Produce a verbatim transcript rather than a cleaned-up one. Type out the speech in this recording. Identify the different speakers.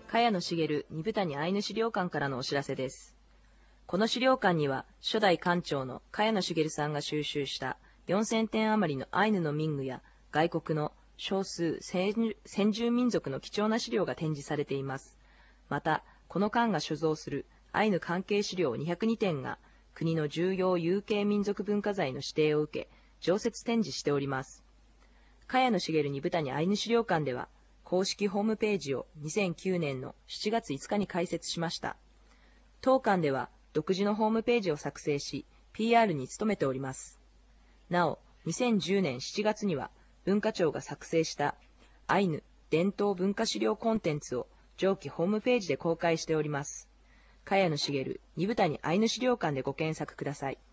Speaker 1: 茅野茂二部谷アイヌ資料館からのお知らせです。この資料館には、初代館長の茅野茂さんが収集したよんせんてん余りのアイヌの民具や外国の少数先住民族の貴重な資料が展示されています。また、この館が所蔵するアイヌ関係資料にひゃくにてんが国の重要有形民族文化財の指定を受け、常設展示しております。茅野茂二部谷アイヌ資料館では、公式ホームページをにせんきゅうねんのしちがついつかに開設しました。当館では独自のホームページを作成し、ピーアール に努めております。なお、にせんじゅうねんしちがつには文化庁が作成したアイヌ伝統文化資料コンテンツを上記ホームページで公開しております。茅野茂二部谷アイヌ資料館でご検索ください。